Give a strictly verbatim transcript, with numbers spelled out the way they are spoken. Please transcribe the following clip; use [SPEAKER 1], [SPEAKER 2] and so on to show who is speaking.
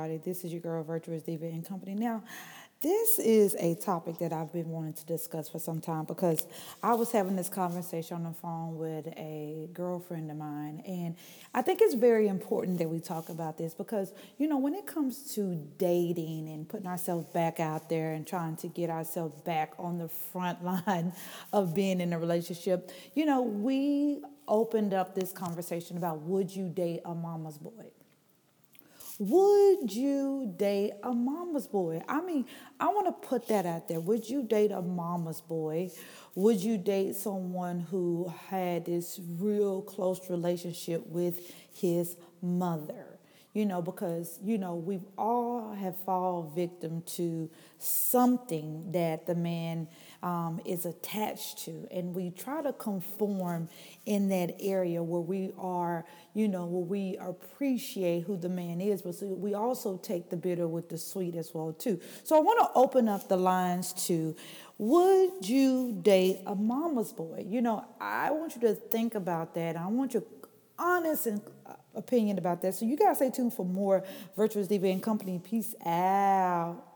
[SPEAKER 1] everybody. This is your girl, Virtuous Diva and Company. Now, this is a topic that I've been wanting to discuss for some time because I was having this conversation on the phone with a girlfriend of mine, and I think it's very important that we talk about this because, you know, when it comes to dating and putting ourselves back out there and trying to get ourselves back on the front line of being in a relationship, you know, we opened up this conversation about would you date a mama's boy? Would you date a mama's boy? I mean, I want to put that out there. Would you date a mama's boy? Would you date someone who had this real close relationship with his mother? You know, because, you know, we've all have fallen victim to something that the man um, is attached to. And we try to conform in that area where we are, you know, where we appreciate who the man is. But so we also take the bitter with the sweet as well, too. So I want to open up the lines to, would you date a mama's boy? You know, I want you to think about that. I want your honest and opinion about that. So you guys stay tuned for more Virtuous Diva and Company. Peace out.